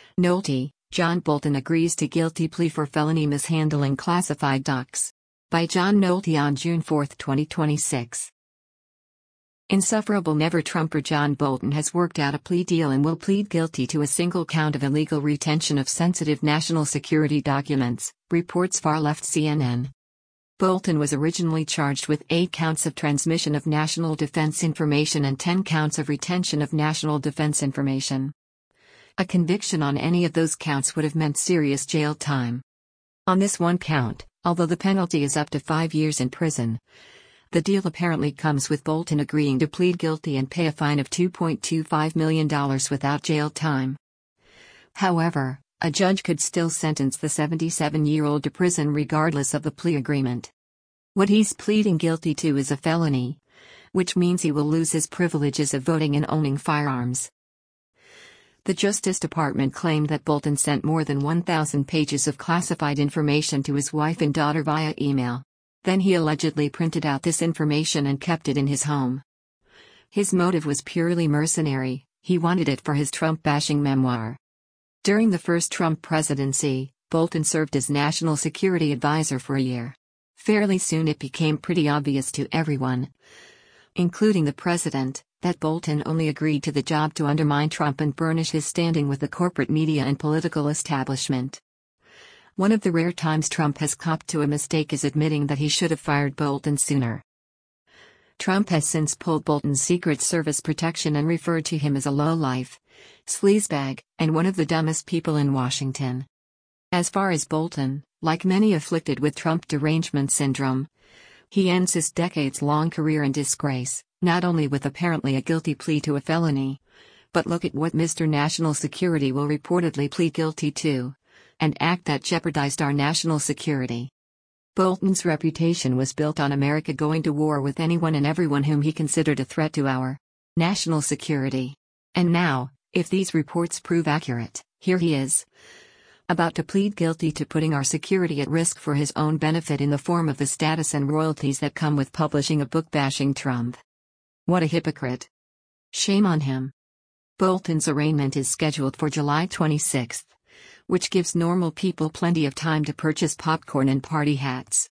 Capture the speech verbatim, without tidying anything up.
Nolte, John Bolton agrees to guilty plea for felony mishandling classified docs. By John Nolte on June fourth, twenty twenty-six. Insufferable never-Trumper John Bolton has worked out a plea deal and will plead guilty to a single count of illegal retention of sensitive national security documents, reports far-left C N N. Bolton was originally charged with eight counts of transmission of national defense information and ten counts of retention of national defense information. A conviction on any of those counts would have meant serious jail time. On this one count, although the penalty is up to five years in prison, the deal apparently comes with Bolton agreeing to plead guilty and pay a fine of two point two five million dollars without jail time. However, a judge could still sentence the seventy-seven-year-old to prison regardless of the plea agreement. What he's pleading guilty to is a felony, which means he will lose his privileges of voting and owning firearms. The Justice Department claimed that Bolton sent more than one thousand pages of classified information to his wife and daughter via email. Then he allegedly printed out this information and kept it in his home. His motive was purely mercenary, he wanted it for his Trump-bashing memoir. During the first Trump presidency, Bolton served as national security advisor for a year. Fairly soon it became pretty obvious to everyone, including the president, that Bolton only agreed to the job to undermine Trump and burnish his standing with the corporate media and political establishment. One of the rare times Trump has copped to a mistake is admitting that he should have fired Bolton sooner. Trump has since pulled Bolton's Secret Service protection and referred to him as a lowlife, sleazebag, and one of the dumbest people in Washington. As far as Bolton, like many afflicted with Trump derangement syndrome, he ends his decades-long career in disgrace, not only with apparently a guilty plea to a felony, but look at what Mister National Security will reportedly plead guilty to, an act that jeopardized our national security. Bolton's reputation was built on America going to war with anyone and everyone whom he considered a threat to our national security. And now, if these reports prove accurate, here he is, about to plead guilty to putting our security at risk for his own benefit in the form of the status and royalties that come with publishing a book bashing Trump. What a hypocrite. Shame on him. Bolton's arraignment is scheduled for July twenty-sixth. Which gives normal people plenty of time to purchase popcorn and party hats.